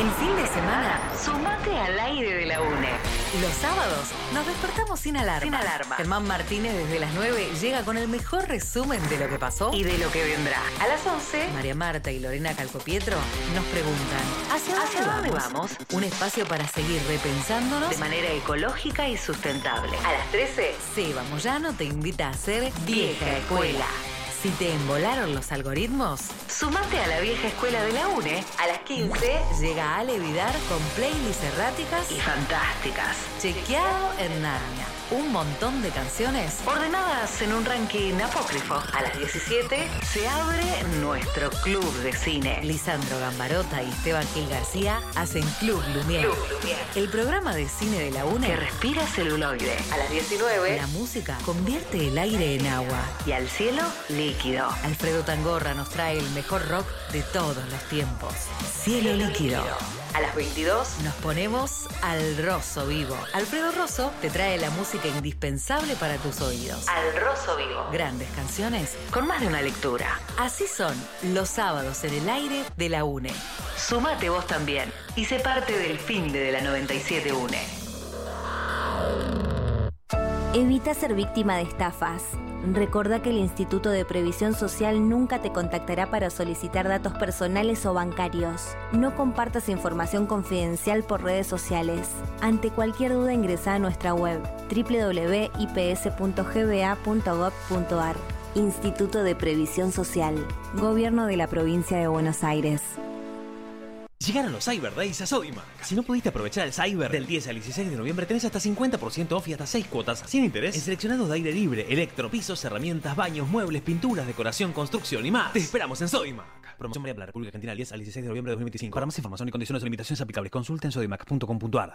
El fin de semana, sumate al aire de la UNE. Los sábados nos despertamos sin alarma. Germán Martínez desde las 9 llega con el mejor resumen de lo que pasó y de lo que vendrá. A las 11, María Marta y Lorena Calcopietro nos preguntan ¿Hacia dónde vamos? Un espacio para seguir repensándonos de manera ecológica y sustentable. A las 13, Seba Moyano te invita a ser Vieja Escuela. Si te embolaron los algoritmos, sumate a la Vieja Escuela de la UNE. A las 15 llega Ale Vidar con playlists erráticas y fantásticas. Chequeado en Narnia. Un montón de canciones ordenadas en un ranking apócrifo. A las 17 se abre nuestro club de cine. Lisandro Gambarota y Esteban Gil García hacen Club Lumière. El programa de cine de la UNE que respira celuloide. A las 19 la música convierte el aire en agua y al cielo líquido. Alfredo Tangorra nos trae el mejor rock de todos los tiempos. Cielo líquido. A las 22 nos ponemos al Rosso Vivo. Alfredo Rosso te trae la música indispensable para tus oídos. Al Rosso Vivo. Grandes canciones con más de una lectura. Así son los sábados en el aire de la UNE. Sumate vos también y sé parte del fin de la 97 UNE. Evita ser víctima de estafas. Recordá que el Instituto de Previsión Social nunca te contactará para solicitar datos personales o bancarios. No compartas información confidencial por redes sociales. Ante cualquier duda ingresa a nuestra web www.ips.gba.gov.ar. Instituto de Previsión Social. Gobierno de la Provincia de Buenos Aires. Llegaron los Cyber Days a Sodimac. Si no pudiste aprovechar el Cyber del 10 al 16 de noviembre, tenés hasta 50% off y hasta 6 cuotas sin interés en seleccionados de aire libre, electro, pisos, herramientas, baños, muebles, pinturas, decoración, construcción y más. Te esperamos en Sodimac. Promoción válida para la República Argentina del 10 al 16 de noviembre de 2025. Para más información y condiciones o limitaciones aplicables, consulta en sodimac.com.ar.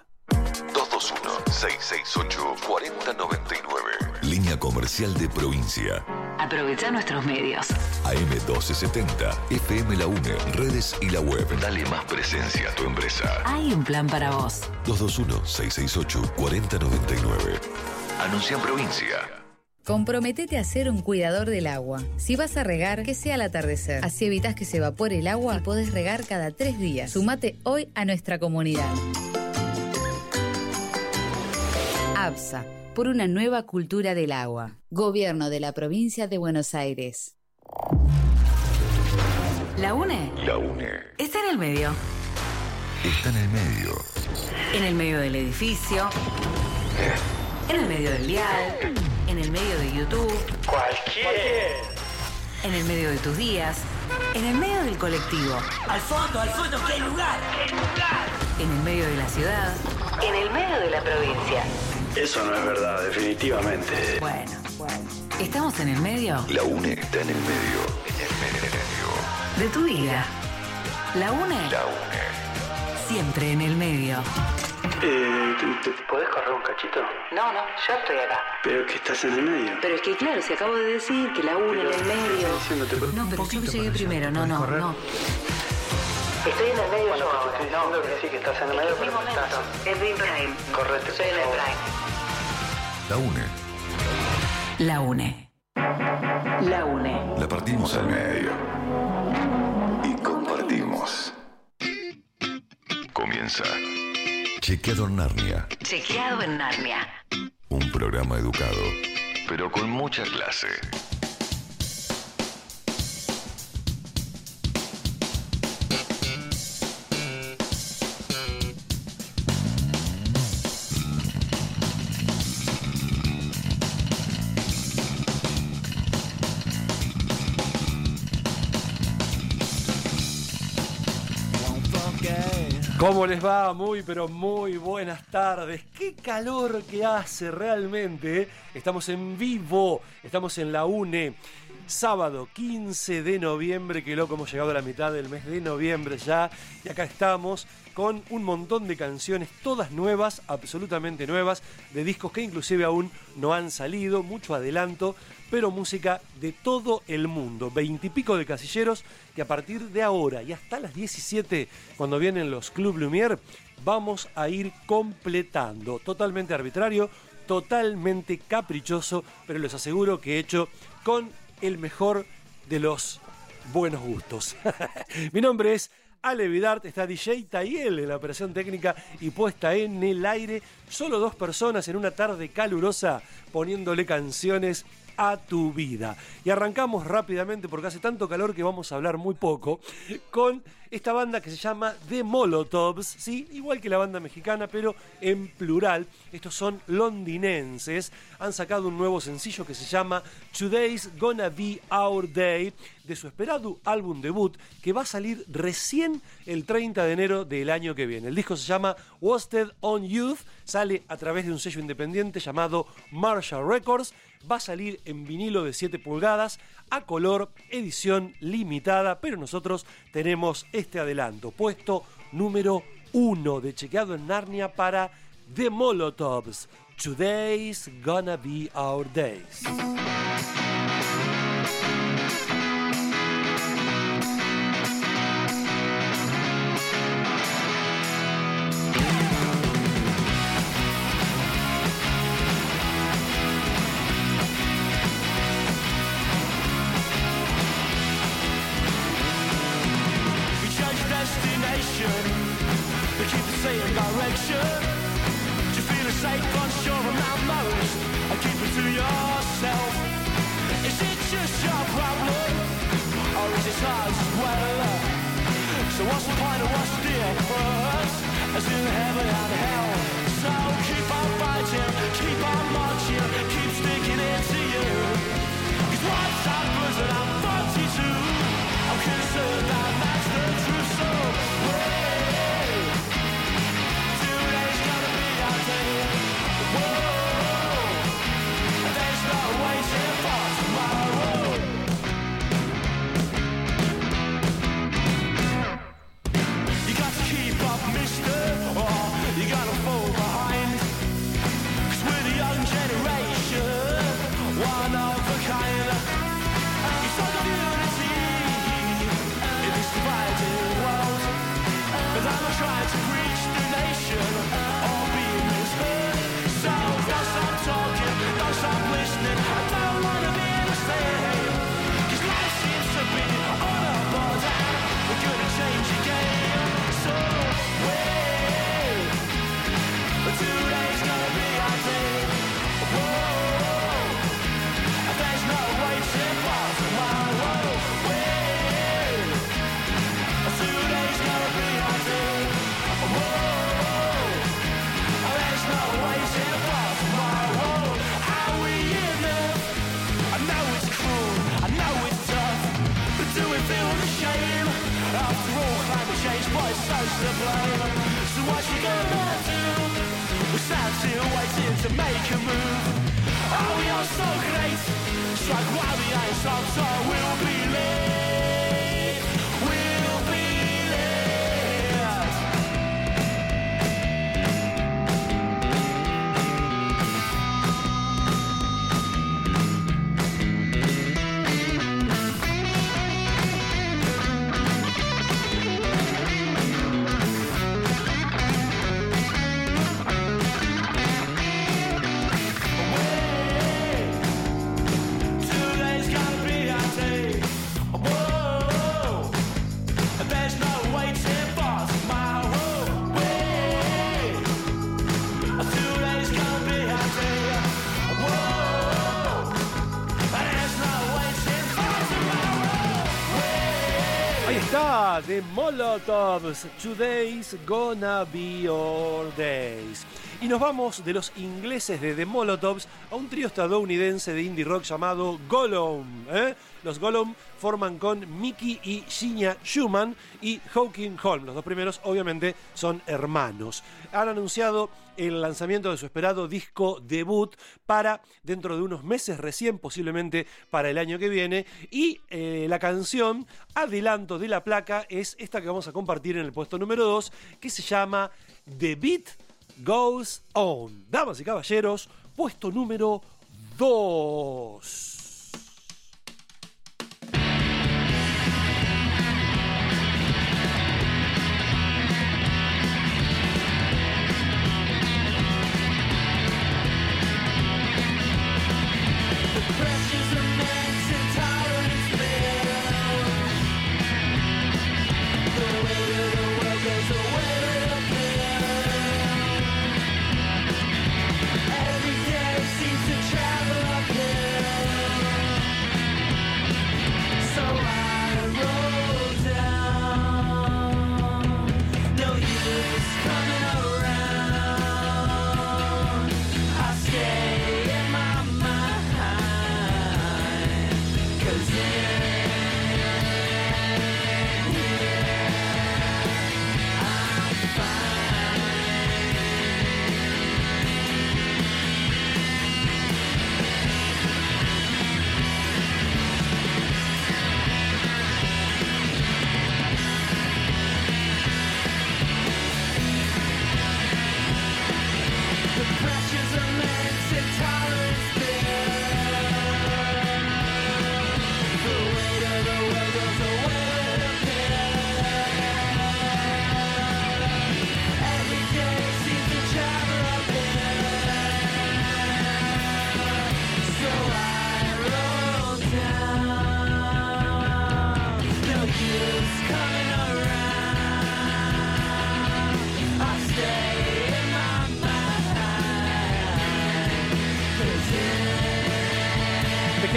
221-6608-4099. Línea comercial de provincia. Aprovecha nuestros medios. AM1270, FM La UNE, redes y la web. Dale más presencia a tu empresa. Hay un plan para vos. 221-668-4099. Anuncia en provincia. Comprometete a ser un cuidador del agua. Si vas a regar, que sea al atardecer. Así evitas que se evapore el agua y podés regar cada 3 días. Sumate hoy a nuestra comunidad. ABSA, por una nueva cultura del agua. Gobierno de la Provincia de Buenos Aires. La UNE. La UNE. Está en el medio. Está en el medio. En el medio del edificio. En el medio del dial. En el medio de YouTube. Cualquier. En el medio de tus días. En el medio del colectivo. Al fondo, que hay lugar. En el medio de la ciudad. En el medio de la provincia. Eso no es verdad, definitivamente. Bueno. ¿Estamos en el medio? La UNE está en el medio. En el medio. De tu vida. La UNE. La UNE. Siempre en el medio. ¿Podés correr un cachito? No, yo estoy acá. Pero que estás en el medio. Pero es que claro, si acabo de decir que la UNE en el medio. No, pero yo llegué primero, no. Estoy en el medio yo ahora. No, que sí que estás en el medio, pero no estás. Es Dream Prime. Correte, Soy en el Prime. La UNE. La UNE. La UNE. La partimos al medio. Y compartimos. Comienza Chequeado en Narnia. Chequeado en Narnia. Un programa educado, pero con mucha clase. ¿Cómo les va? Muy pero muy buenas tardes. Qué calor que hace realmente. Estamos en vivo, estamos en la UNE. Sábado 15 de noviembre, qué loco, hemos llegado a la mitad del mes de noviembre ya. Y acá estamos con un montón de canciones, todas nuevas, absolutamente nuevas, de discos que inclusive aún no han salido, mucho adelanto, pero música de todo el mundo. 20 y pico de casilleros que a partir de ahora y hasta las 17, cuando vienen los Club Lumière, vamos a ir completando. Totalmente arbitrario, totalmente caprichoso, pero les aseguro que hecho con el mejor de los buenos gustos. Mi nombre es Ale Vidart, está DJ Tayel en la operación técnica y puesta en el aire. Solo 2 personas en una tarde calurosa poniéndole canciones a tu vida. Y arrancamos rápidamente porque hace tanto calor que vamos a hablar muy poco con esta banda que se llama The Molotovs, ¿sí? Igual que la banda mexicana, pero en plural. Estos son londinenses. Han sacado un nuevo sencillo que se llama Today's Gonna Be Our Day, de su esperado álbum debut, que va a salir recién el 30 de enero del año que viene. El disco se llama Wasted on Youth, sale a través de un sello independiente llamado Marshall Records. Va a salir en vinilo de 7 pulgadas, a color, edición limitada, pero nosotros tenemos este adelanto, puesto número 1 de Chequeado en Narnia para The Molotovs. Today's Gonna Be Our Days. Direction. Do you feel safe on shore of Mount Morris? And keep it to yourself. Is it just your problem? Or is it ours as well? So what's the point of what's the difference? As in heaven and hell. So keep on fighting, keep on marching, keep sticking it to you. Cause what's happens and I'm 42. I'm concerned that that's the truth. So wait. So what you gonna do? We're sat here waiting to make a move. Oh, you're so great. Strike while the ice on top. We'll be late. We'll be The Molotovs, Today's Gonna Be Our Days. Y nos vamos de los ingleses de The Molotovs a un trío estadounidense de indie rock llamado Gollum. Los Gollum forman con Mickey y Shinya Schumann y Hawking Holm. Los 2 primeros obviamente son hermanos. Han anunciado el lanzamiento de su esperado disco debut para dentro de unos meses recién, posiblemente para el año que viene. Y la canción, adelanto de la placa, es esta que vamos a compartir en el puesto número 2, que se llama The Beat Goes On. Damas y caballeros, puesto número 2. The way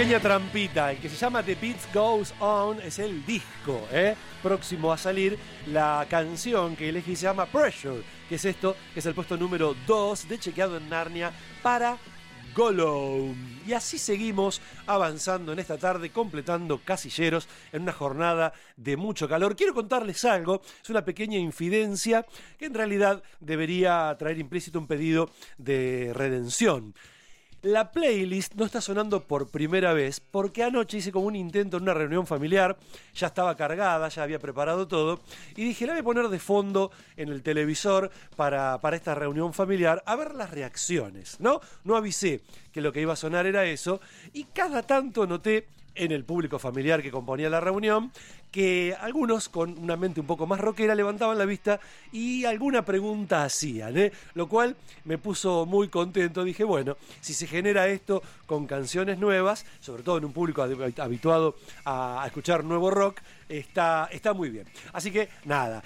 Pequeña trampita, el que se llama The Beat Goes On es el disco próximo a salir. La canción que elegí se llama Pressure, que es esto, que es el puesto número 2 de Chequeado en Narnia para Gollum. Y así seguimos avanzando en esta tarde, completando casilleros en una jornada de mucho calor. Quiero contarles algo, es una pequeña infidencia que en realidad debería traer implícito un pedido de redención. La playlist no está sonando por primera vez porque anoche hice como un intento en una reunión familiar, ya estaba cargada, ya había preparado todo y dije, la voy a poner de fondo en el televisor para esta reunión familiar a ver las reacciones, ¿no? No avisé que lo que iba a sonar era eso y cada tanto noté en el público familiar que componía la reunión que algunos con una mente un poco más rockera levantaban la vista y alguna pregunta hacían, lo cual me puso muy contento. Dije, bueno, si se genera esto con canciones nuevas, sobre todo en un público habituado a escuchar nuevo rock, está muy bien. Así que nada,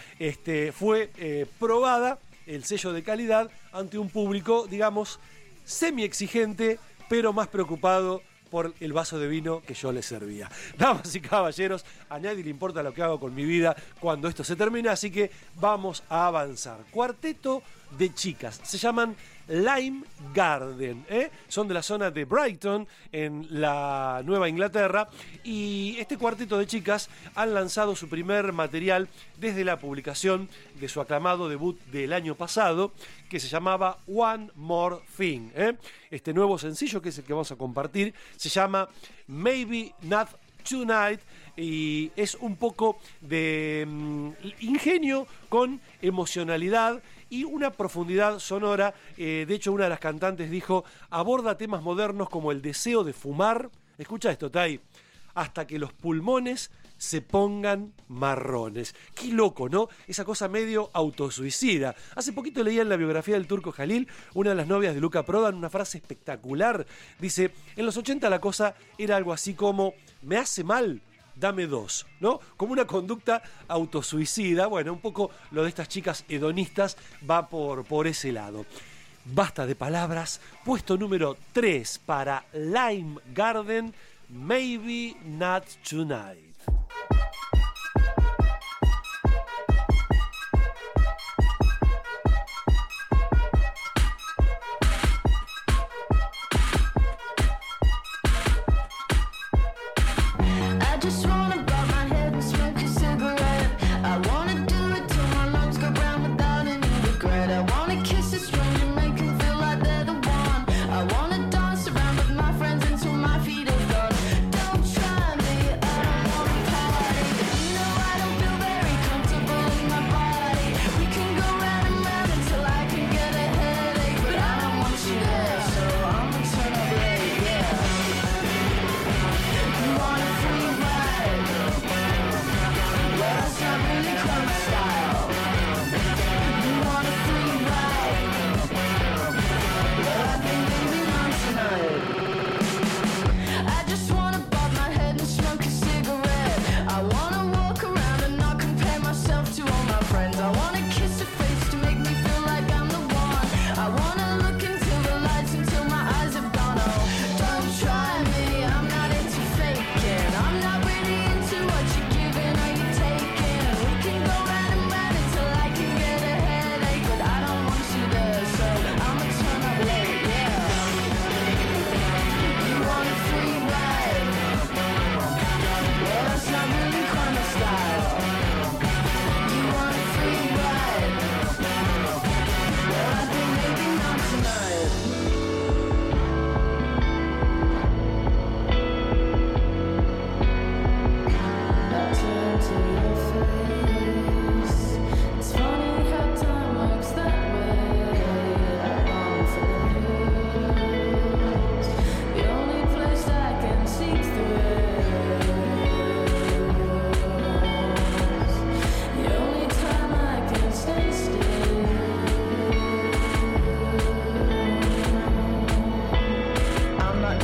fue probada el sello de calidad ante un público, digamos, semi exigente, pero más preocupado por el vaso de vino que yo les servía. Damas y caballeros, a nadie le importa lo que hago con mi vida cuando esto se termina, así que vamos a avanzar. Cuarteto de chicas, se llaman Lime Garden, son de la zona de Brighton, en la Nueva Inglaterra, y este cuarteto de chicas han lanzado su primer material desde la publicación de su aclamado debut del año pasado, que se llamaba One More Thing. Este nuevo sencillo, que es el que vamos a compartir, se llama Maybe Not Tonight y es un poco de ingenio con emocionalidad y una profundidad sonora. De hecho, una de las cantantes dijo, aborda temas modernos como el deseo de fumar, escucha esto, Tai, hasta que los pulmones se pongan marrones. Qué loco, ¿no? Esa cosa medio autosuicida. Hace poquito leía en la biografía del Turco Jalil, una de las novias de Luca Prodan, una frase espectacular. Dice, en los 80 la cosa era algo así como, me hace mal, dame dos, ¿no? Como una conducta autosuicida. Bueno, un poco lo de estas chicas hedonistas va por ese lado. Basta de palabras. Puesto número 3 para Lime Garden, Maybe Not Tonight.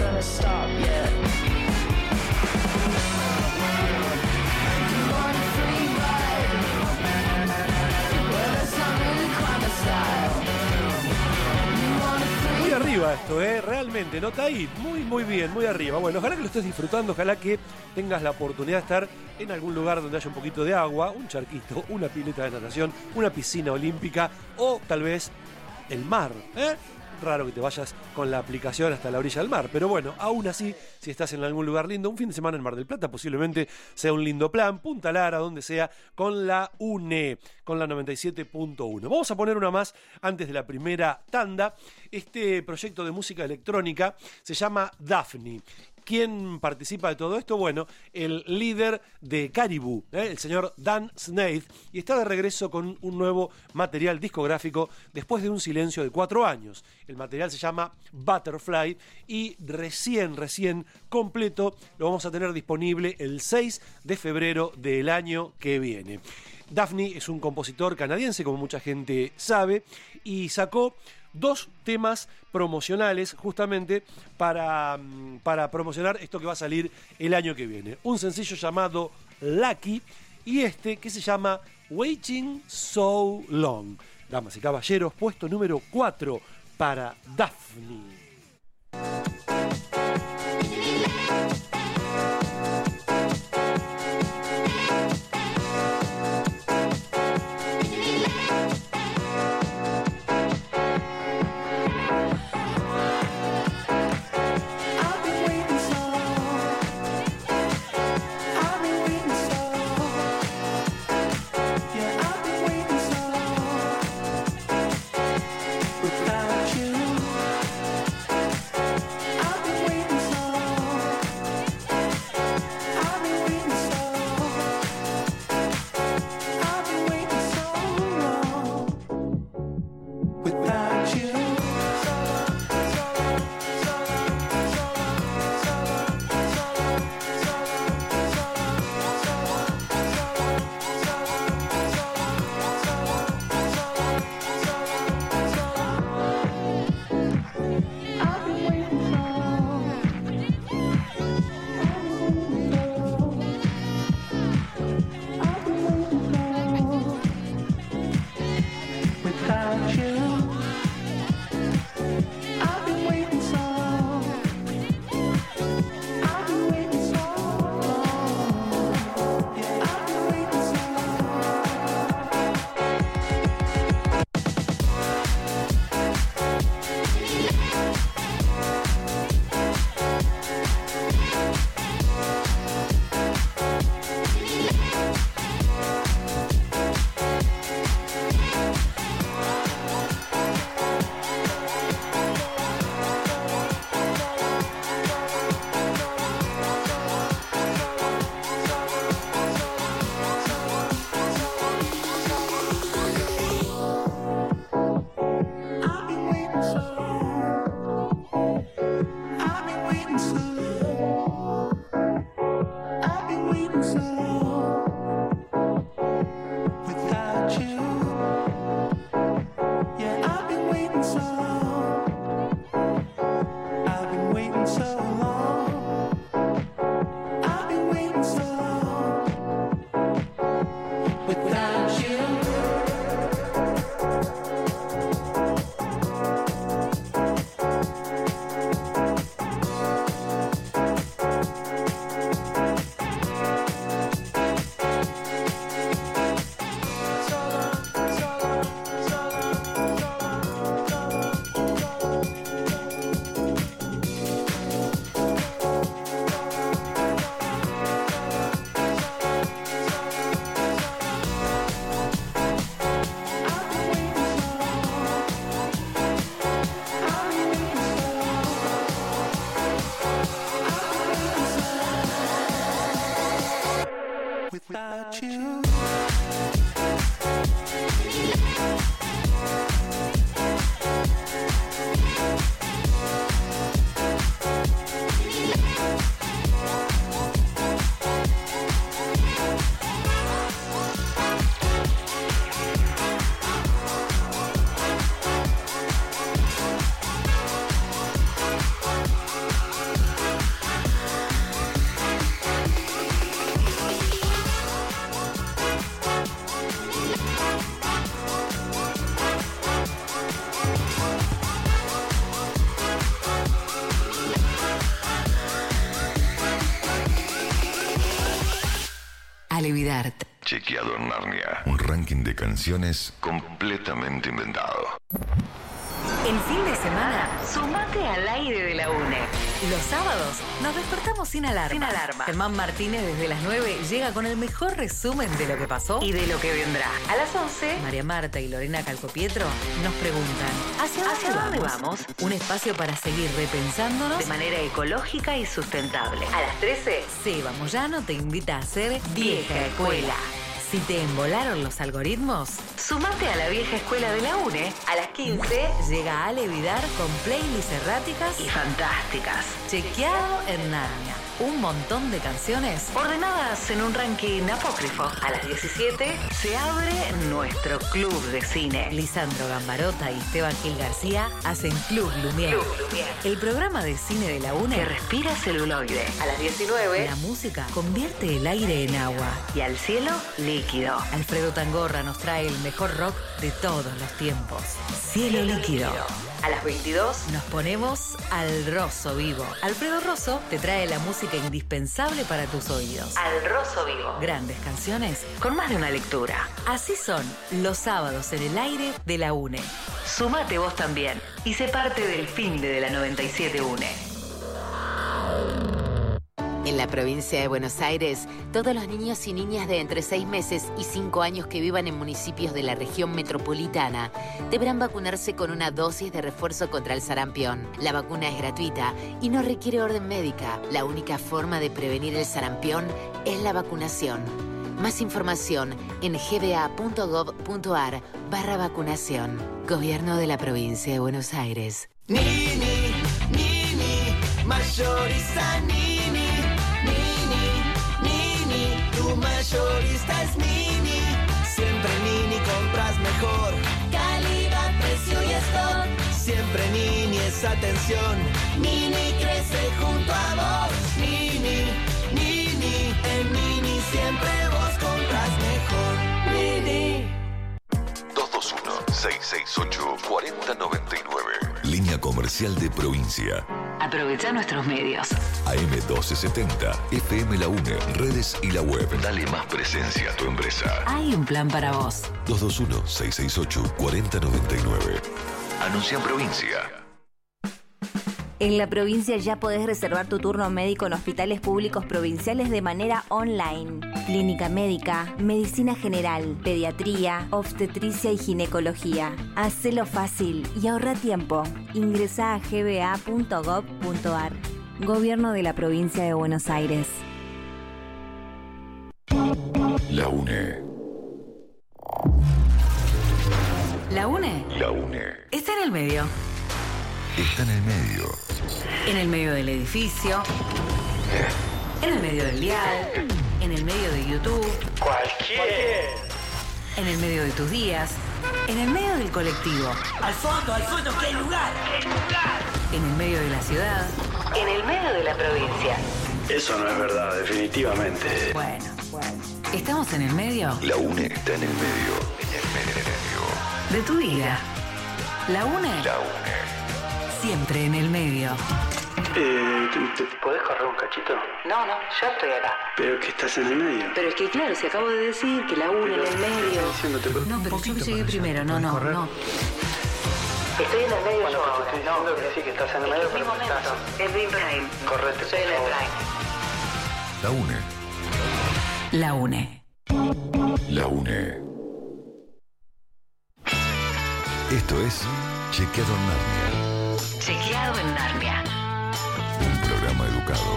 Stop yet. puesto, realmente, nota ahí, muy bien, muy arriba. Bueno, ojalá que lo estés disfrutando, ojalá que tengas la oportunidad de estar en algún lugar donde haya un poquito de agua, un charquito, una pileta de natación, una piscina olímpica o tal vez el mar, Raro que te vayas con la aplicación hasta la orilla del mar, pero bueno, aún así, si estás en algún lugar lindo, un fin de semana en Mar del Plata posiblemente sea un lindo plan, Punta Lara, donde sea, con la UNE, con la 97.1. Vamos a poner una más antes de la primera tanda. Este proyecto de música electrónica se llama Daphne. ¿Quién participa de todo esto? Bueno, el líder de Caribou, el señor Dan Snaith, y está de regreso con un nuevo material discográfico después de un silencio de 4 años. El material se llama Butterfly y recién completo lo vamos a tener disponible el 6 de febrero del año que viene. Daphne es un compositor canadiense, como mucha gente sabe, y sacó 2 temas promocionales justamente para promocionar esto que va a salir el año que viene. Un sencillo llamado Lucky y este que se llama Waiting So Long. Damas y caballeros, puesto número 4 para Daphne. Alevidart. Chequeado en Narnia. Un ranking de canciones completamente inventado. El fin de semana, sumate al aire de la UNE. Los sábados nos despertamos sin alarma. Germán Martínez desde las 9 llega con el mejor resumen de lo que pasó y de lo que vendrá. A las 11, María Marta y Lorena Calcopietro nos preguntan ¿Hacia dónde vamos? Un espacio para seguir repensándonos de manera ecológica y sustentable. A las 13, Seba Moyano te invita a ser Vieja Escuela. Si te embolaron los algoritmos, sumate a la vieja escuela de la UNE. A las 15 llega Ale Vidar con playlists erráticas y fantásticas. Chequeado en Narnia. Un montón de canciones ordenadas en un ranking apócrifo. A las 17 se abre nuestro club de cine. Lisandro Gambarota y Esteban Gil García hacen Club Lumière. El programa de cine de la UNE que respira celuloide. A las 19 la música convierte el aire en agua y al cielo líquido. Alfredo Tangorra nos trae el mejor rock de todos los tiempos. Cielo líquido. A las 22 nos ponemos al Rosso Vivo. Alfredo Rosso te trae la música indispensable para tus oídos. Al Rosso Vivo. Grandes canciones con más de una lectura. Así son los sábados en el aire de la UNE. Sumate vos también y sé parte del fin de la 97 UNE. En la provincia de Buenos Aires, todos los niños y niñas de entre 6 meses y 5 años que vivan en municipios de la región metropolitana deberán vacunarse con una dosis de refuerzo contra el sarampión. La vacuna es gratuita y no requiere orden médica. La única forma de prevenir el sarampión es la vacunación. Más información en gba.gov.ar/vacunación. Gobierno de la provincia de Buenos Aires. Nini, mayorista Nini. Tu mayorista es Nini. Siempre Nini compras mejor. Calidad, precio y stock. Siempre Nini es atención. Nini crece junto a vos. Nini. En Nini siempre vos compras mejor. Nini. 221-668-4099. Línea comercial de provincia. Aprovecha nuestros medios. AM1270, FM La UNE, redes y la web. Dale más presencia a tu empresa. Hay un plan para vos. 221-668-4099. Anuncia en provincia. En la provincia ya podés reservar tu turno médico en hospitales públicos provinciales de manera online. Clínica médica, medicina general, pediatría, obstetricia y ginecología. Hacelo fácil y ahorra tiempo. Ingresá a gba.gov.ar. Gobierno de la provincia de Buenos Aires. La UNE. ¿La UNE? La UNE. Está en el medio. Está en el medio. En el medio del edificio. En el medio del dial. En el medio de YouTube. Cualquier. En el medio de tus días. En el medio del colectivo. Al fondo, que hay lugar. En el medio de la ciudad. En el medio de la provincia. Eso no es verdad, definitivamente. Bueno. ¿Estamos en el medio? La UNE está en el medio. En el medio. De tu vida. La UNE. La UNE. Siempre en el medio. ¿Te podés correr un cachito? No, yo estoy acá. Pero que estás en el medio. Pero es que claro, si acabo de decir que la UNE en el medio. No, pero yo me llegué primero, no. Estoy en el medio yo ahora. Estoy diciendo que sí, que estás en el medio, Es mi pero momento. estás. Es mi prime. Correte, Soy en el prime. La UNE. La UNE. La UNE. Esto es Chequeado en Narnia. Chequeado en Narnia. Un programa educado,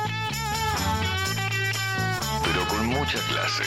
pero con mucha clase.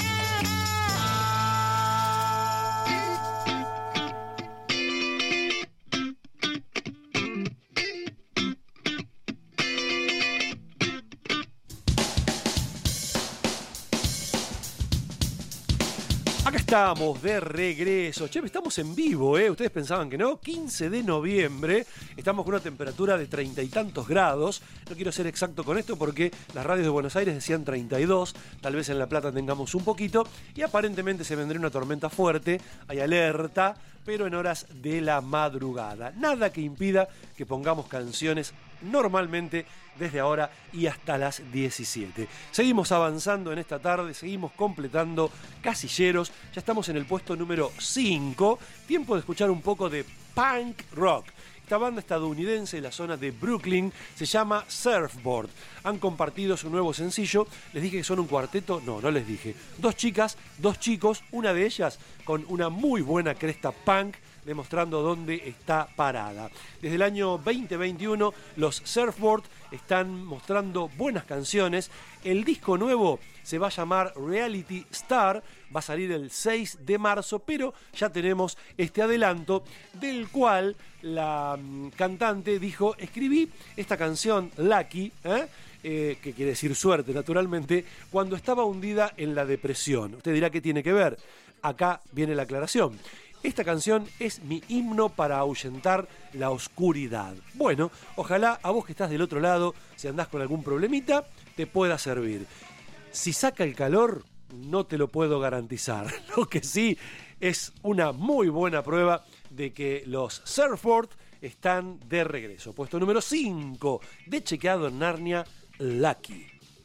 Acá estamos de regreso. Che, estamos en vivo, ¿eh? Ustedes pensaban que no. 15 de noviembre. Estamos con una temperatura de 30 y tantos grados. No quiero ser exacto con esto porque las radios de Buenos Aires decían 32. Tal vez en La Plata tengamos un poquito. Y aparentemente se vendría una tormenta fuerte. Hay alerta, pero en horas de la madrugada. Nada que impida que pongamos canciones normalmente desde ahora y hasta las 17. Seguimos avanzando en esta tarde, seguimos completando casilleros. Ya estamos en el puesto número 5. Tiempo de escuchar un poco de punk rock. Esta banda estadounidense de la zona de Brooklyn se llama Surfboard. Han compartido su nuevo sencillo. ¿Les dije que son un cuarteto? No, no les dije. 2 chicas, 2 chicos, una de ellas con una muy buena cresta punk, demostrando dónde está parada. Desde el año 2021, los Surfboard están mostrando buenas canciones. El disco nuevo se va a llamar Reality Star, va a salir el 6 de marzo, pero ya tenemos este adelanto del cual la cantante dijo: escribí esta canción Lucky, que quiere decir suerte naturalmente, cuando estaba hundida en la depresión. Usted dirá, ¿qué tiene que ver? Acá viene la aclaración. Esta canción es mi himno para ahuyentar la oscuridad. Bueno, ojalá a vos que estás del otro lado, si andás con algún problemita, te pueda servir. Si saca el calor, no te lo puedo garantizar. Lo que sí es una muy buena prueba de que los Surfboard están de regreso. Puesto número 5 de Chequeado en Narnia, Lucky.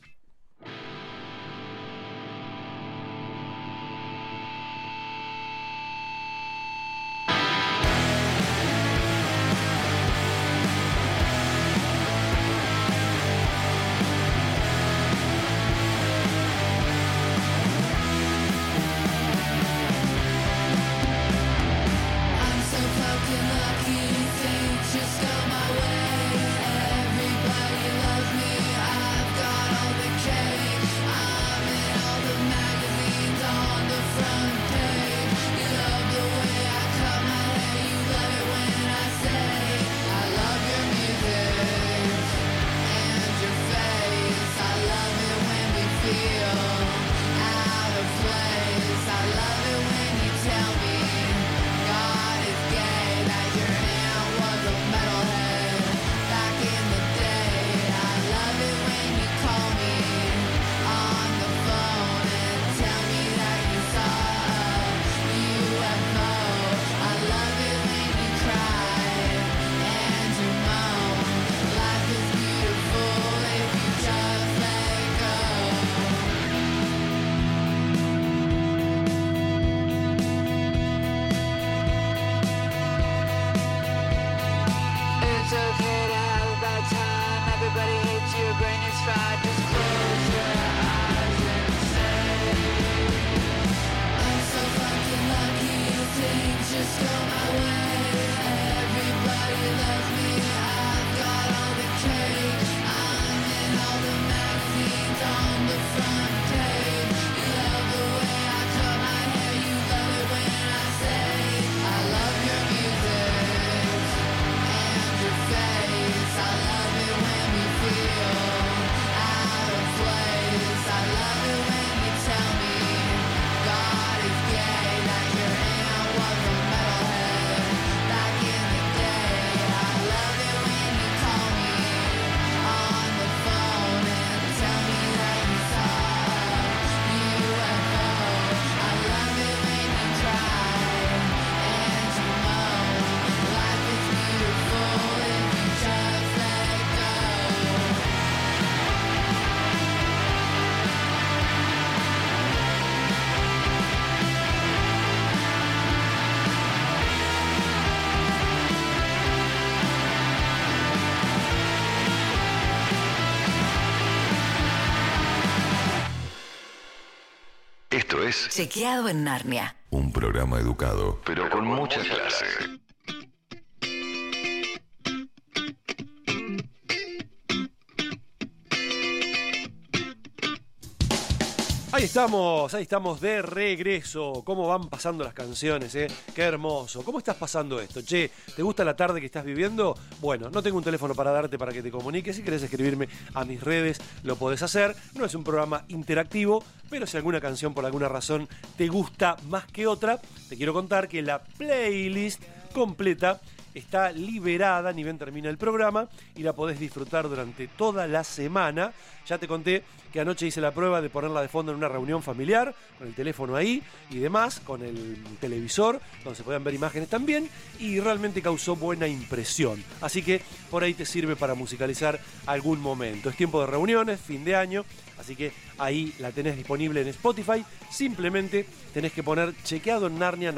Esto es Chequeado en Narnia. un programa educado, pero con mucha clase. Ahí estamos de regreso. ¿Cómo van pasando las canciones, eh? Qué hermoso. ¿Cómo estás pasando esto? Che, ¿te gusta la tarde que estás viviendo? Bueno, no tengo un teléfono para darte para que te comuniques. Si querés escribirme a mis redes, lo podés hacer. No es un programa interactivo, pero si alguna canción por alguna razón te gusta más que otra, te quiero contar que la playlist completa está liberada ni bien termina el programa y la podés disfrutar durante toda la semana. Ya te conté que anoche hice la prueba de ponerla de fondo en una reunión familiar, con el teléfono ahí y demás, con el televisor, donde se podían ver imágenes también, y realmente causó buena impresión. Así que por ahí te sirve para musicalizar algún momento. Es tiempo de reuniones, fin de año, así que ahí la tenés disponible en Spotify. Simplemente tenés que poner Chequeado en Narnia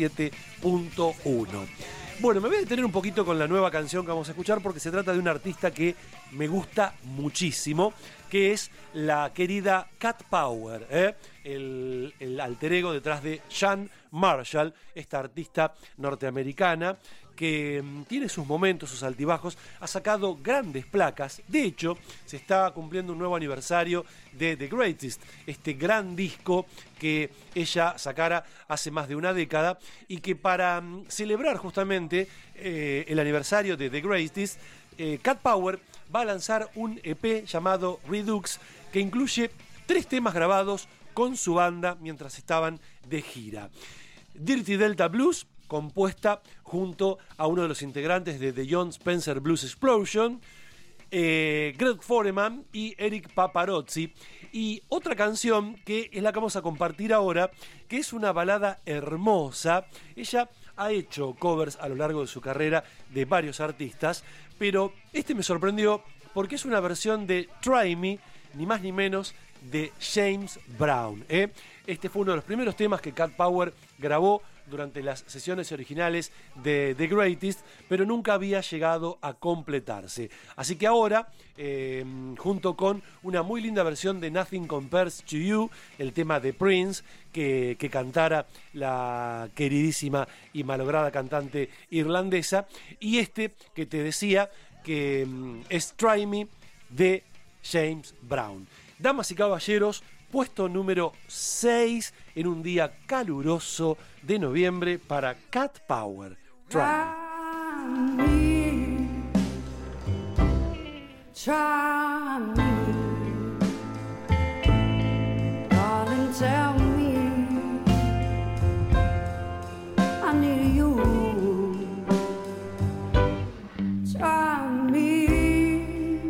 97.1. Bueno, me voy a detener un poquito con la nueva canción que vamos a escuchar porque se trata de una artista que me gusta muchísimo, que es la querida Cat Power, el alter ego detrás de Jan Marshall, esta artista norteamericana que tiene sus momentos, sus altibajos, ha sacado grandes placas. De hecho, se está cumpliendo un nuevo aniversario de The Greatest, este gran disco que ella sacara hace más de una década y que para celebrar justamente el aniversario de The Greatest, Cat Power va a lanzar un EP llamado Redux que incluye 3 temas grabados con su banda mientras estaban de gira. Dirty Delta Blues, compuesta junto a uno de los integrantes de The John Spencer Blues Explosion, Greg Foreman y Eric Paparozzi, y otra canción que es la que vamos a compartir ahora, que es una balada hermosa. Ella ha hecho covers a lo largo de su carrera de varios artistas, pero este me sorprendió porque es una versión de Try Me, ni más ni menos, de James Brown. Este fue uno de los primeros temas que Cat Power grabó durante las sesiones originales de The Greatest, pero nunca había llegado a completarse. Así que ahora, junto con una muy linda versión de Nothing Compares to You, el tema de Prince, que cantara la queridísima y malograda cantante irlandesa, y este que te decía que es Try Me de James Brown. Damas y caballeros, puesto número 6 en un día caluroso de noviembre para Cat Power. Try me. Try me. Darling, tell me I need you. Try me.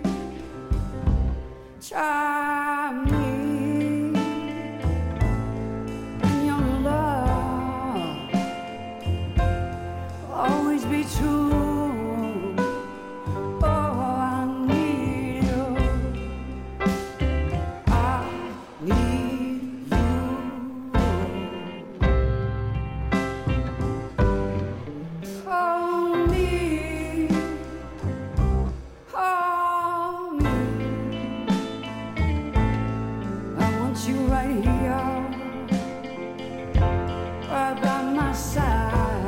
Try me. True. Oh, I need you. I need you. Hold me. Hold me. I want you right here, right by my side.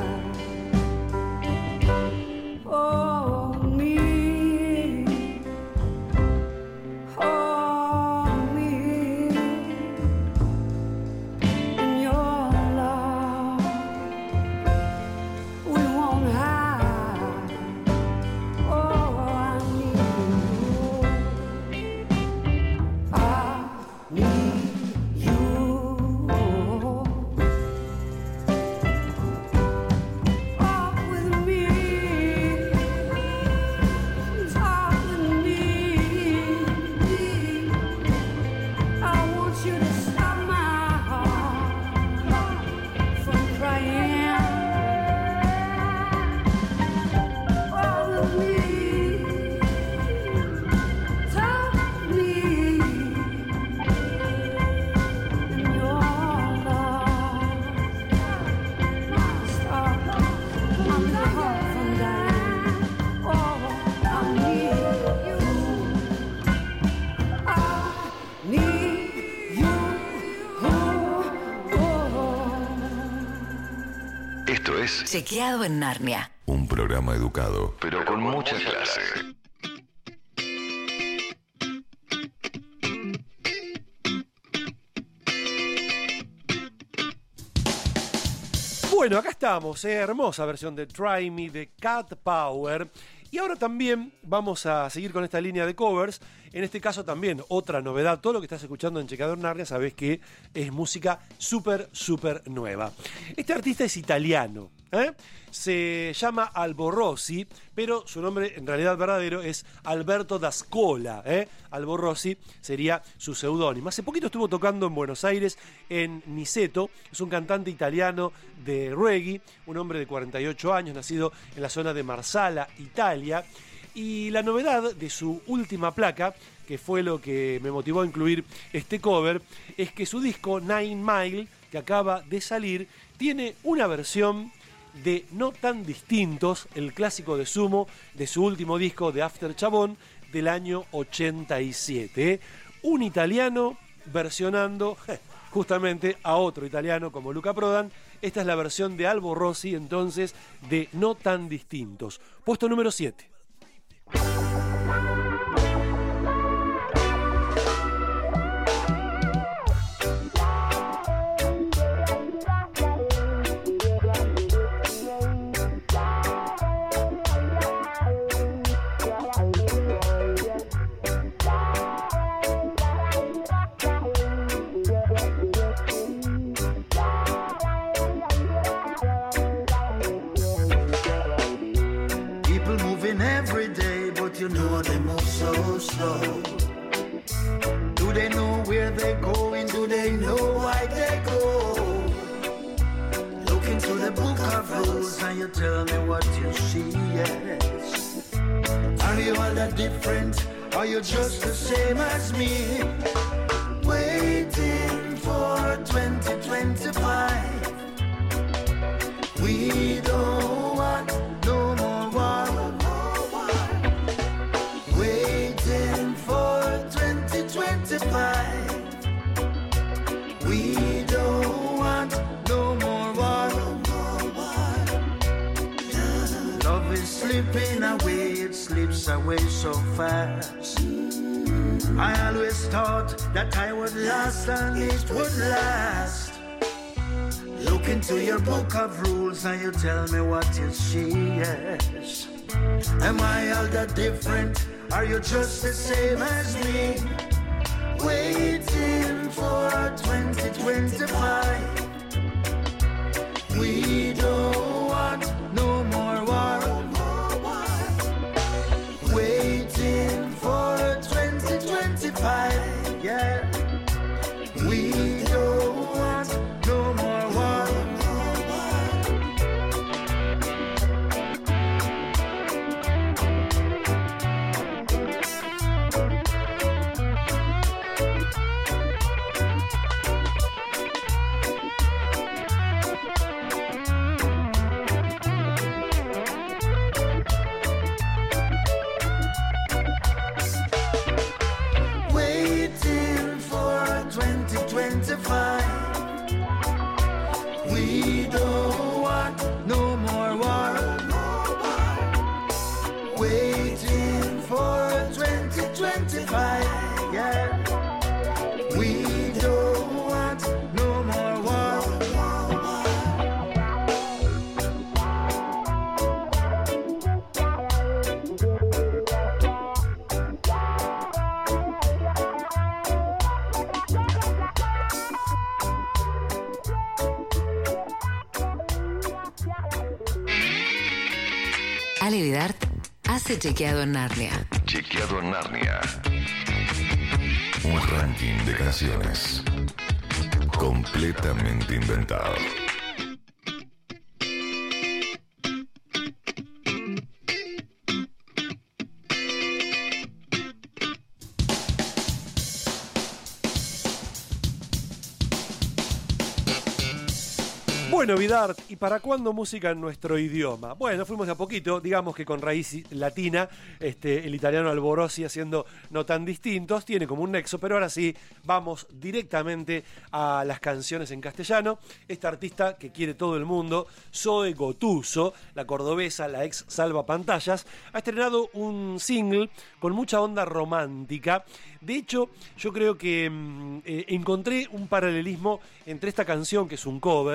Chequeado en Narnia. Un programa educado, pero con mucha clase. Bueno, acá estamos, hermosa versión de Try Me de Cat Power. Y ahora también vamos a seguir con esta línea de covers. En este caso también, otra novedad, todo lo que estás escuchando en Chequeador Narnia, sabés que es música súper nueva. Este artista es italiano, se llama Albo Rossi, pero su nombre en realidad verdadero es Alberto D'Ascola. Albo Rossi sería su seudónimo. Hace poquito estuvo tocando en Buenos Aires, en Niceto. Es un cantante italiano de reggae, un hombre de 48 años, nacido en la zona de Marsala, Italia. Y la novedad de su última placa, que fue lo que me motivó a incluir este cover, es que su disco Nine Mile, que acaba de salir, tiene una versión de No Tan Distintos, el clásico de Sumo, de su último disco de After Chabón, del año 87. Un italiano versionando justamente a otro italiano como Luca Prodan. Esta es la versión de Albo Rossi, entonces, de No Tan Distintos. Puesto número 7. You know they move so slow. Do they know where they're going? Do they know why they go? Look into the book of rules and you tell me what you see, yes. Are you all that different? Are you just the same as me? Waiting for 2025. We don't want no more war. We don't want no more war. Love is slipping away, it slips away so fast. I always thought that I would last and it would last. Look into your book of rules and you tell me what you see, yes. Am I all that different? Are you just the same as me? Waiting for 2025. We don't want no more war. Waiting for 2025. Yeah. We don't want no more war. We don't want no more war. Waiting for 2025. Yeah. We don't want no more war. Ale Vidart hace Chequeado en Narnia. Chequeado en Narnia. Un ranking de canciones completamente inventado. Bueno, Vidart, ¿y para cuándo música en nuestro idioma? Bueno, fuimos de a poquito, digamos que con raíz latina, el italiano Albo Rossi haciendo No Tan Distintos, tiene como un nexo, pero ahora sí, vamos directamente a las canciones en castellano. Esta artista que quiere todo el mundo, Zoe Gotuso, la cordobesa, la ex salvapantallas, ha estrenado un single con mucha onda romántica. De hecho, yo creo que encontré un paralelismo entre esta canción, que es un cover,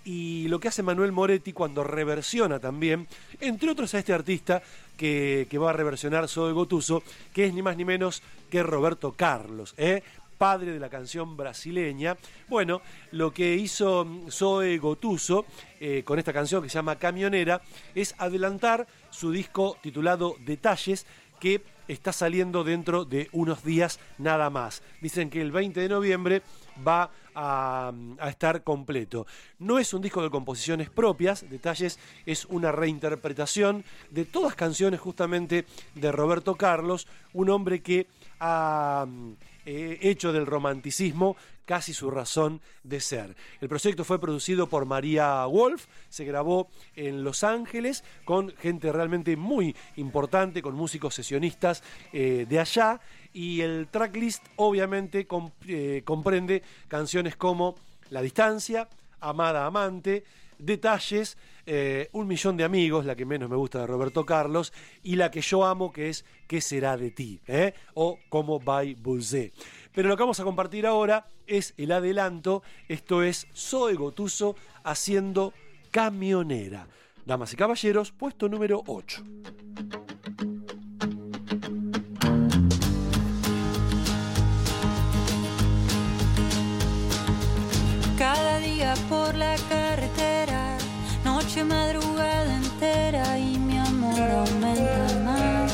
y lo que hace Manuel Moretti cuando reversiona también, entre otros a este artista que va a reversionar Zoe Gotuso, que es ni más ni menos que Roberto Carlos, padre de la canción brasileña. Bueno, lo que hizo Zoe Gotuso con esta canción que se llama Camionera es adelantar su disco titulado Detalles, que está saliendo dentro de unos días nada más. Dicen que el 20 de noviembre va a estar completo. No es un disco de composiciones propias, Detalles es una reinterpretación de todas canciones justamente de Roberto Carlos, un hombre que ha hecho del romanticismo casi su razón de ser. El proyecto fue producido por María Wolf, se grabó en Los Ángeles con gente realmente muy importante, con músicos sesionistas de allá, y el tracklist obviamente comprende canciones como La Distancia, Amada Amante, Detalles, Un Millón de Amigos, la que menos me gusta de Roberto Carlos, y la que yo amo, que es ¿Qué será de ti? O Como by Bulzé. Pero lo que vamos a compartir ahora es el adelanto. Esto es Zoe Gotuso haciendo Camionera. Damas y caballeros, puesto número 8. Cada día por la carretera, noche, madrugada entera, y mi amor aumenta más.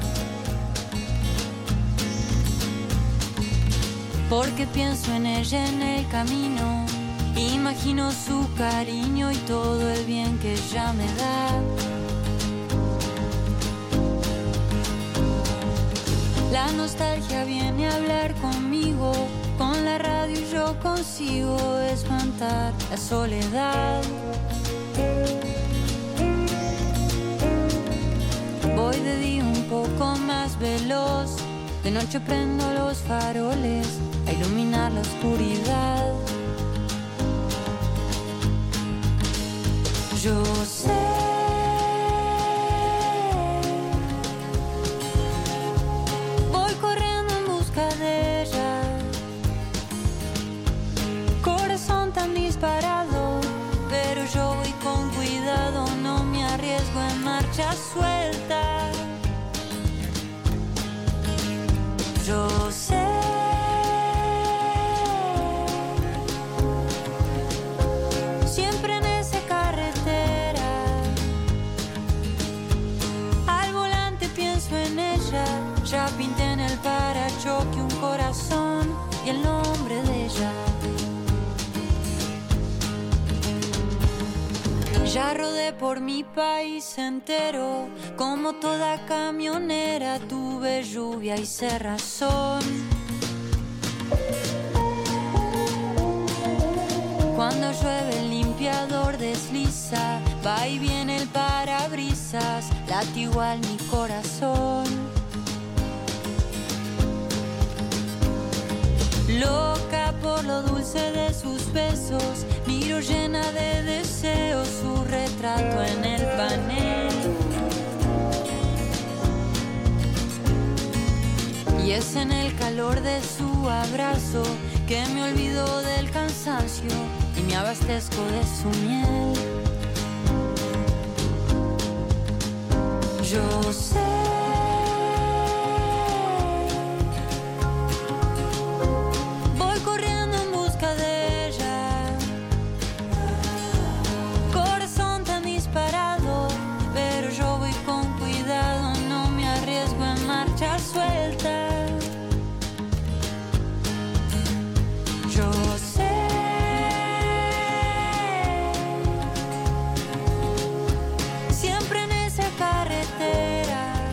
Porque pienso en ella en el camino, imagino su cariño y todo el bien que ella me da. La nostalgia viene a hablar conmigo, con la radio yo consigo espantar la soledad. Voy de día un poco más veloz, de noche prendo los faroles a iluminar la oscuridad. Yo sé disparado, pero yo voy con cuidado, no me arriesgo en marcha suelta. Yo sé siempre en esa carretera, al volante pienso en ella, ya pinté en el parachoque un corazón y el nombre de ella. Ya rodé por mi país entero, como toda camionera tuve lluvia y cerrazón. Cuando llueve el limpiador desliza, va y viene el parabrisas, late igual mi corazón. Loca por lo dulce de sus besos, miro llena de deseos su retrato en el panel. Y es en el calor de su abrazo que me olvido del cansancio y me abastezco de su miel. Yo sé suelta. Yo sé siempre en esa carretera,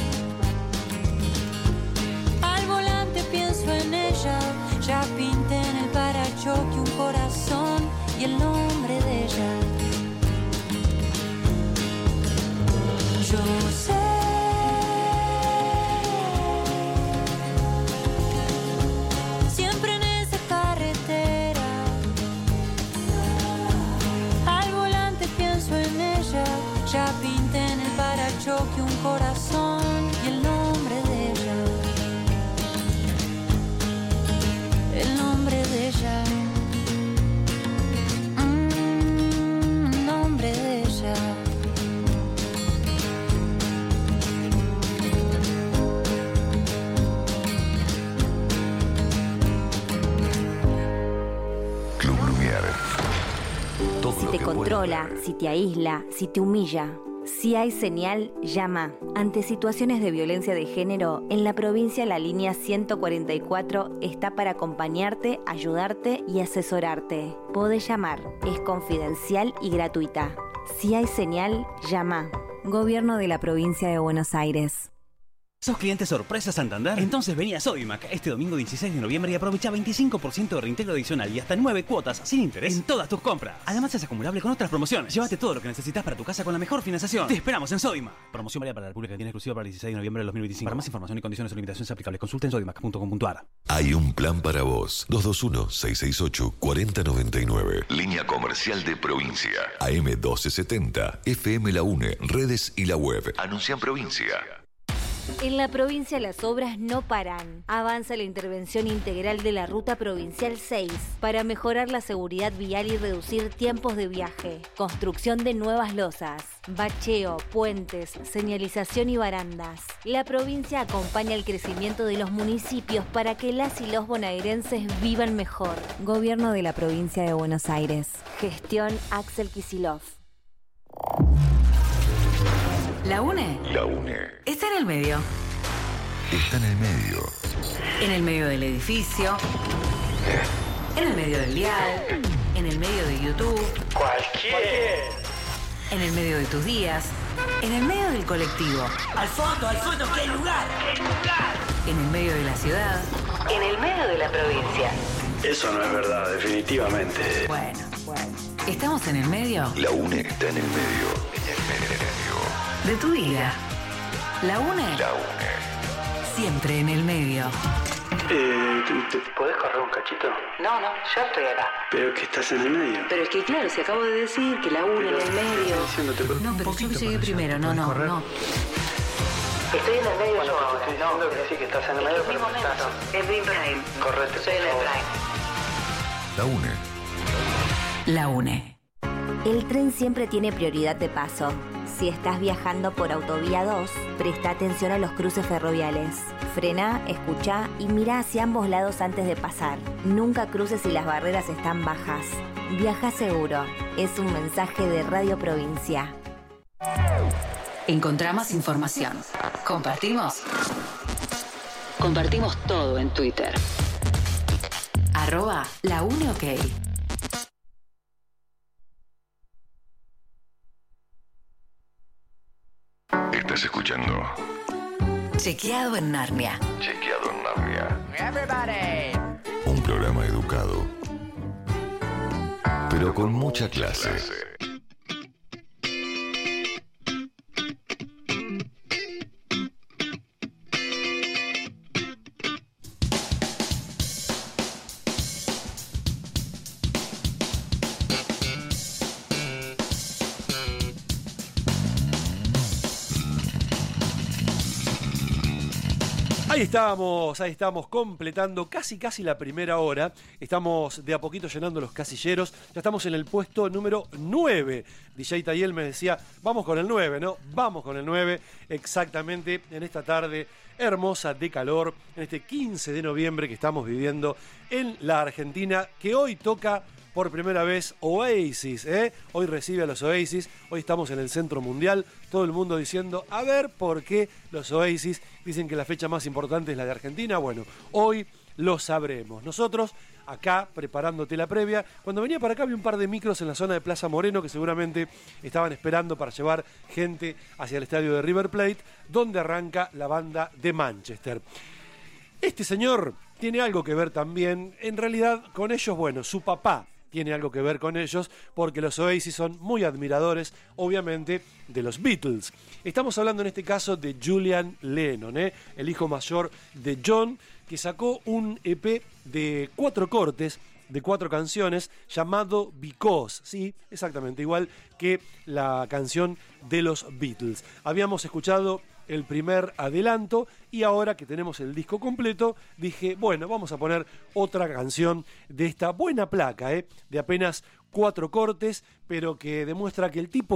tener. Todo Si lo te que controla, puede ver. si te aísla, si te humilla. Si hay señal, llama. Ante situaciones de violencia de género, en la provincia la línea 144 está para acompañarte, ayudarte y asesorarte. Podés llamar, es confidencial y gratuita. Si hay señal, llama. Gobierno de la provincia de Buenos Aires. ¿Sos cliente sorpresa Santander? Entonces vení a Sodimac este domingo 16 de noviembre y aprovecha 25% de reintegro adicional y hasta 9 cuotas sin interés en todas tus compras. Además es acumulable con otras promociones. Llévate todo lo que necesitas para tu casa con la mejor financiación. Te esperamos en Sodimac. Promoción válida para la República Argentina, exclusiva para el 16 de noviembre del 2025. Para más información y condiciones o limitaciones aplicables, consulta en sodimac.com.ar. Hay un plan para vos. 221-668-4099. Línea comercial de provincia. AM 1270. FM La UNE. Redes y la web. Anuncia en provincia. En la provincia las obras no paran. Avanza la intervención integral de la Ruta Provincial 6 para mejorar la seguridad vial y reducir tiempos de viaje. Construcción de nuevas losas, bacheo, puentes, señalización y barandas. La provincia acompaña el crecimiento de los municipios para que las y los bonaerenses vivan mejor. Gobierno de la provincia de Buenos Aires. Gestión Axel Kicillof. La UNE La UNE. está en el medio. Está en el medio. En el medio del edificio. En el medio del dial. En el medio de YouTube. Cualquier. En el medio de tus días. En el medio del colectivo. Al fondo, ¿qué lugar? En el medio de la ciudad. En el medio de la provincia. Eso no es verdad, definitivamente. Bueno. ¿Estamos en el medio? La UNE está en el medio. En el medio. De tu vida. La UNE. La UNE. Siempre en el medio. ¿Te podés correr un cachito? No, yo estoy acá. Pero que estás en el medio. Pero es que claro, si acabo de decir que la UNE en el medio. No, pero yo llegué primero, no. Estoy en el medio yo ahora. Estoy diciendo que sí, que estás en el medio, pero no estás. En Prime. Correte, Soy en el La UNE. Prime. La UNE. El tren siempre tiene prioridad de paso. Si estás viajando por Autovía 2, presta atención a los cruces ferroviales. Frena, escucha y mira hacia ambos lados antes de pasar. Nunca cruces si las barreras están bajas. Viaja seguro. Es un mensaje de Radio Provincia. Encontramos información. Compartimos. Compartimos todo en Twitter. @LaUneOK. Estás escuchando. Chequeado en Narnia. Chequeado en Narnia. Un programa educado, pero con mucha clase. Ahí estamos completando casi la primera hora. Estamos de a poquito llenando los casilleros. Ya estamos en el puesto número 9. DJ Tayel me decía, vamos con el 9, ¿no? Vamos con el 9, exactamente en esta tarde hermosa de calor, en este 15 de noviembre que estamos viviendo en la Argentina, que hoy toca por primera vez Oasis, ¿eh? Hoy recibe a los Oasis, hoy estamos en el Centro Mundial, todo el mundo diciendo, a ver por qué los Oasis dicen que la fecha más importante es la de Argentina. Bueno, hoy lo sabremos. Nosotros, acá, preparándote la previa, cuando venía para acá vi un par de micros en la zona de Plaza Moreno que seguramente estaban esperando para llevar gente hacia el estadio de River Plate, donde arranca la banda de Manchester. Este señor tiene algo que ver también, en realidad, con ellos, bueno, su papá tiene algo que ver con ellos, porque los Oasis son muy admiradores, obviamente, de los Beatles. Estamos hablando en este caso de Julian Lennon, el hijo mayor de John, que sacó un EP de 4 cortes, de 4 canciones, llamado Because, sí, exactamente, igual que la canción de los Beatles. Habíamos escuchado el primer adelanto y ahora que tenemos el disco completo dije, bueno, vamos a poner otra canción de esta buena placa, de apenas 4 cortes, pero que demuestra que el tipo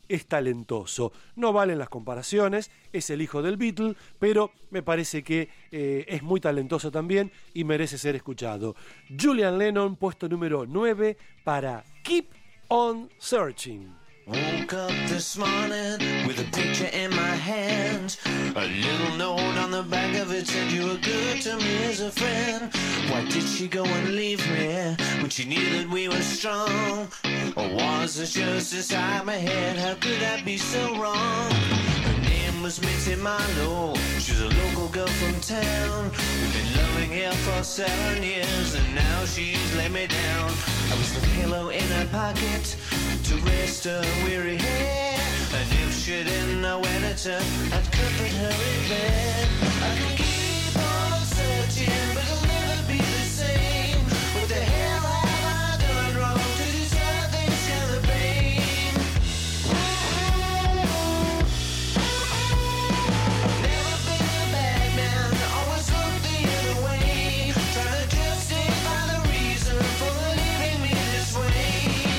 es talentoso. No valen las comparaciones, es el hijo del Beatle, pero me parece que es muy talentoso también y merece ser escuchado. Julian Lennon, puesto número 9 para Keep on Searching. Woke up this morning with a picture in my hand. A little note on the back of it said you were good to me as a friend. Why did she go and leave me when she knew that we were strong? Or was it just inside my head? How could I be so wrong? Her name was Mitzi Marlowe. She's a local girl from town. We've been loving her for 7 years and now she's laid me down. I was the pillow in her pocket to rest her weary head. And if she didn't know editor, I'd comfort her in bed. I could keep on searching, but it'll never be the same. What the hell have I done wrong to deserve this kind of pain? I've never been a bad man, always looked the other way, trying to justify the reason for leaving me this way.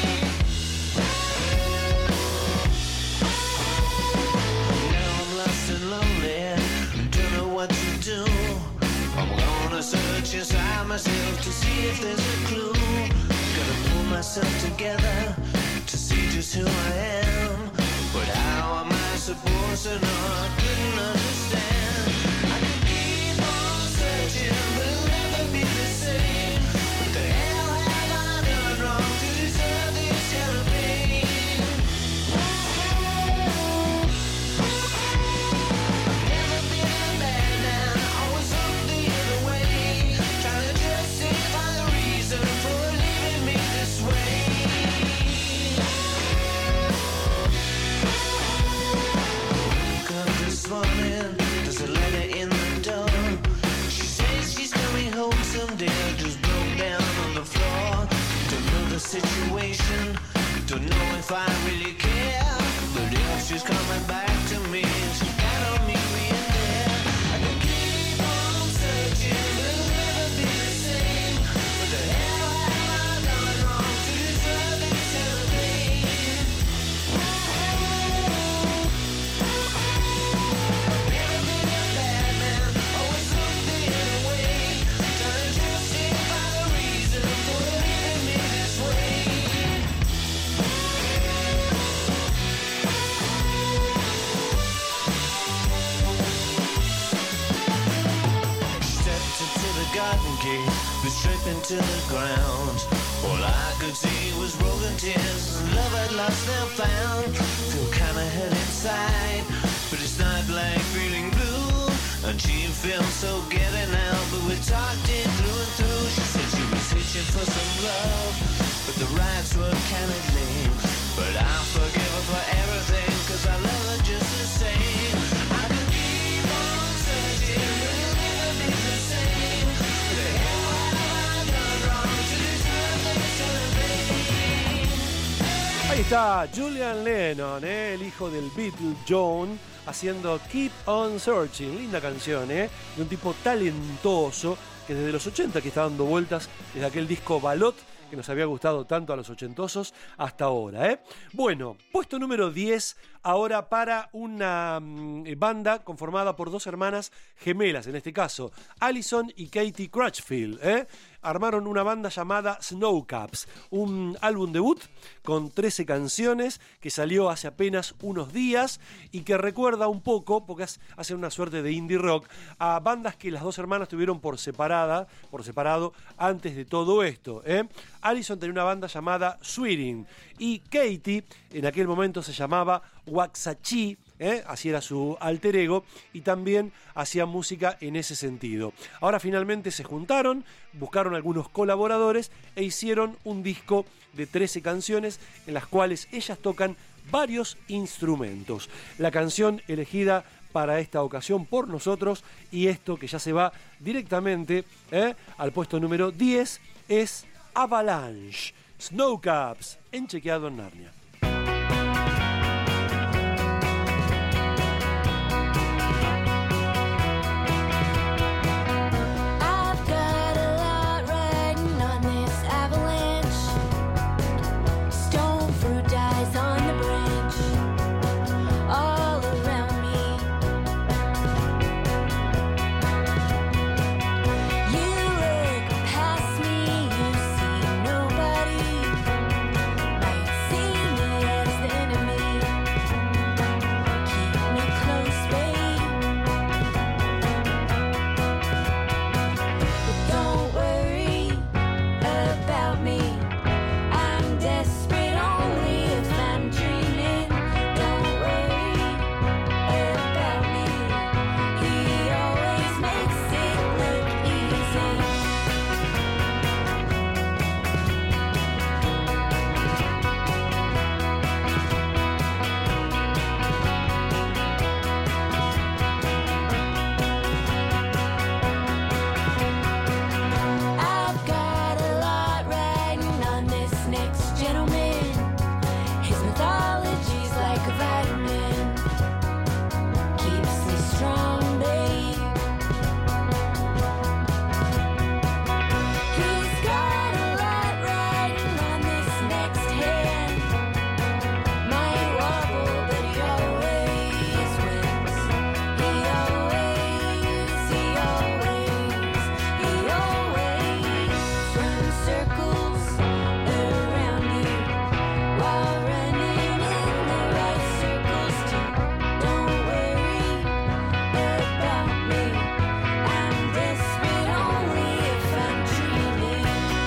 What to do? I'm gonna search inside myself to see if there's a clue. Gotta pull myself together to see just who I am. But how am I supposed to know? I couldn't understand. I could keep on searching, but it'll never be the same. What the hell have I done wrong to deserve this kind of pain? Morning, there's a letter in the door. She says she's coming home someday. I just broke down on the floor. Don't know the situation, don't know if I really care. But if she's coming back to me, she gotta meet me in there. I can keep on searching, but it'll never be the same. What the hell have I done wrong to deserve this kind of pain? Garden gate, was stripping to the ground. All I could see was broken tears, and love at last they're found. Feel kinda hurt inside, but it's not like feeling blue. And she feels so giddy now, but we talked it through and through. She said she was itching for some love, but the rides were kinda lame. But I forgive her for everything, cause I love her just the same. I could keep on searching, but it'll never be the same. Ahí está Julian Lennon, el hijo del Beatle John, haciendo Keep on Searching. Linda canción, de un tipo talentoso que desde los 80 que está dando vueltas desde aquel disco Balot que nos había gustado tanto a los ochentosos hasta ahora. Bueno, puesto número 10 ahora para una banda conformada por dos hermanas gemelas, en este caso Alison y Katie Crutchfield. Armaron una banda llamada Snowcaps, un álbum debut con 13 canciones que salió hace apenas unos días y que recuerda un poco, porque hace una suerte de indie rock, a bandas que las dos hermanas tuvieron por separado antes de todo esto. Alison tenía una banda llamada Sweeting y Katie en aquel momento se llamaba Waxahchie, así era su alter ego, y también hacía música en ese sentido. Ahora finalmente se juntaron, buscaron algunos colaboradores e hicieron un disco de 13 canciones en las cuales ellas tocan varios instrumentos. La canción elegida para esta ocasión por nosotros, y esto que ya se va directamente al puesto número 10, es Avalanche, Snowcaps, en Chequeado en Narnia. On the branch, desperate only if I'm dreaming. Don't worry about me. He always makes it look easy. I've got a lot riding on this next gentleman. His mythology's like a vitamin, keeps me strong, babe. He's got a lot riding on this next hand. Might wobble, but he always wins. He always runs circles around you while running in the right circles too. Don't worry about me. I'm desperate only if I'm dreaming.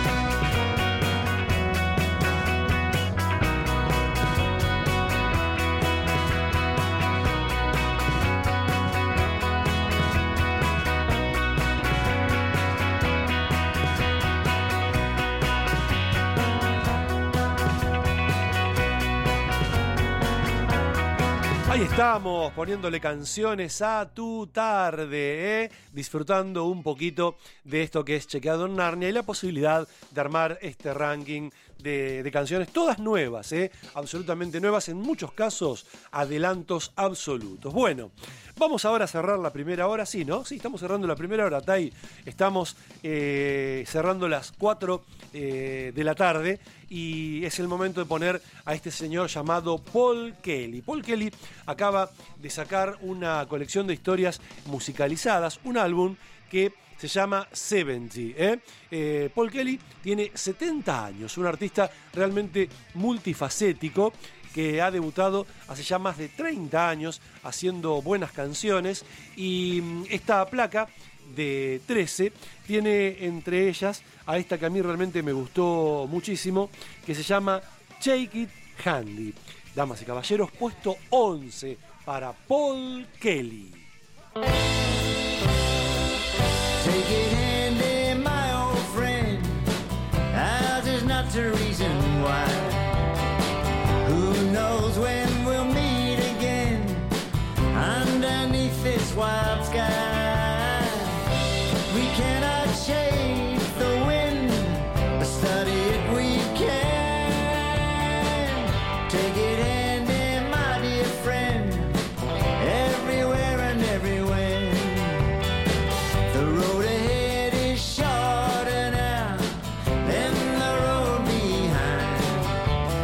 Ahí estamos, poniéndole canciones a tu tarde, disfrutando un poquito de esto que es Chequeado en Narnia y la posibilidad de armar este ranking de canciones, todas nuevas, absolutamente nuevas, en muchos casos adelantos absolutos. Bueno, vamos ahora a cerrar la primera hora, sí, ¿no? Sí, estamos cerrando la primera hora, Tai. Estamos cerrando las 4 de la tarde y es el momento de poner a este señor llamado Paul Kelly. Paul Kelly acaba de sacar una colección de historias musicalizadas, un álbum que se llama 70. Paul Kelly tiene 70 años, un artista realmente multifacético que ha debutado hace ya más de 30 años haciendo buenas canciones, y esta placa de 13 tiene entre ellas a esta que a mí realmente me gustó muchísimo, que se llama Shake It Handy. Damas y caballeros, puesto 11 para Paul Kelly. Take it handy, my old friend. Ours is not the reason why. Who knows when we'll meet again underneath this wild sky. We cannot shake the wind, but study it we can. Take it